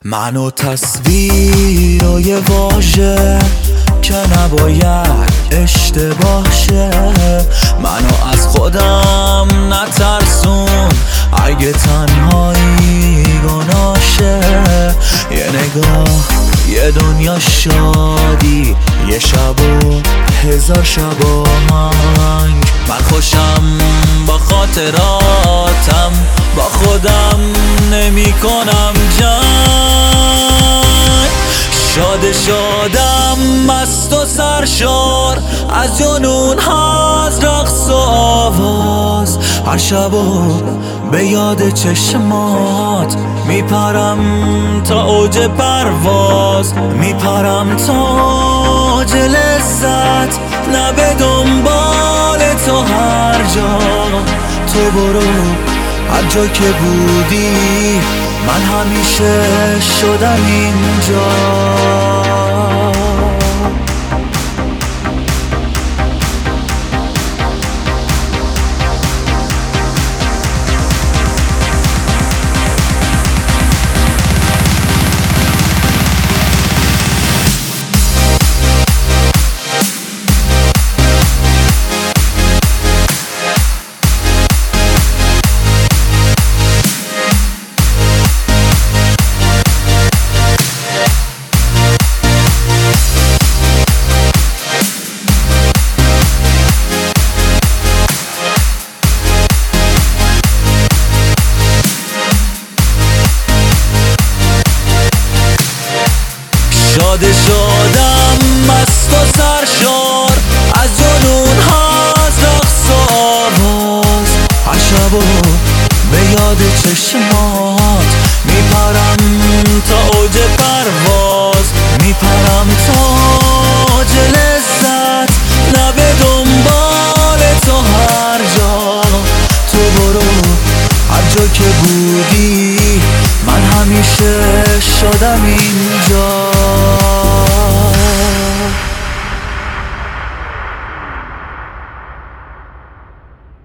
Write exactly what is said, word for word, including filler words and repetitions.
من و تصویر و یه واژه که نباید اشتباه شه، منو از خودم نترسون اگه تنهایی گناشه. یه نگاه، یه دنیا شادی، یه شب و هزار شب آهنگ. من خوشم با خاطراتم، با خودم نمی کنم جنگ. شاده شادم مست و سرشار از جنون ها، از رقص و آواز. هر شب و به یاد چشمات میپرم تا اوج پرواز، میپرم تا اوج لذت. نه به دنبال تو هر جا، تو برو هر جا که بودی، من همیشه شدم اینجا. شاده شادم مست و سرشار از جنون ها، از رقص و آواز. هر شب و به یاد چشمات میپرم تا اوج پرواز، میپرم تا اوج لذت. نه به دنبال تو هر جا، تو برو هر جا که بودی، من همیشه شدم اینجا.